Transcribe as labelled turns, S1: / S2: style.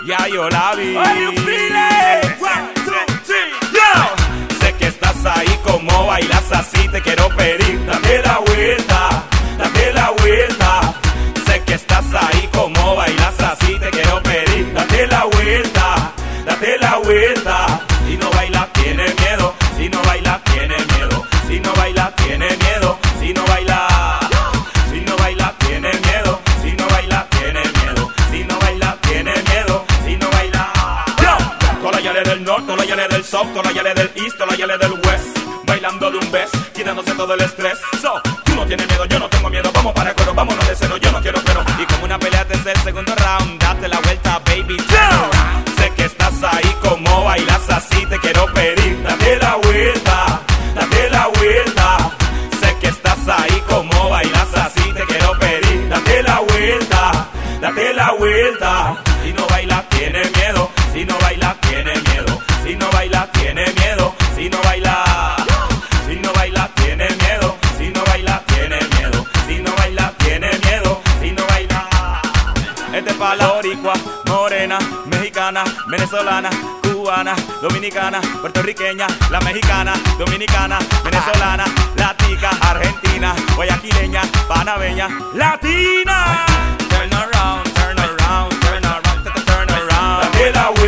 S1: ya yo la vi.
S2: Are you feeling? 1, 2, 3,
S1: Yo sé que estás ahí, como bailas así, te quiero pedir, dame la vuelta, dame la vuelta. Sé que estás ahí, como bailas así, te quiero pedir, date la vuelta, date la vuelta. Si no baila tiene miedo, si no baila tiene miedo, si no baila tiene miedo, si no baila, si no baila tiene miedo, si no baila tiene miedo, si no baila tiene miedo, si no baila. Todas las yales del norte, todas las yales del south, todas las yales del east, todas las yales del west, bailando de un bes, quitándose todo el estrés. So, tú no tienes miedo, yo no tengo miedo, vamos para el coro, vámonos de cero, yo no quiero pero. Y como una pelea desde el segundo round, date la vuelta, baby, sé que estás ahí, como bailas así, te quiero pedir, date la vuelta, date la vuelta. Sé que estás ahí, como bailas así, te quiero pedir, date la vuelta, date la vuelta. Si no baila tiene miedo, si no baila tiene miedo, si no baila tiene miedo, si no baila, si no baila tiene miedo, si no baila tiene miedo, si no baila tiene miedo, si no baila. Este es pa' la boricua, morena, mexicana, venezolana, cubana, dominicana, puertorriqueña, la mexicana, dominicana, venezolana, latica, argentina, guayaquileña, panameña, latina. Turn around, turn around, turn around, turn around. Date la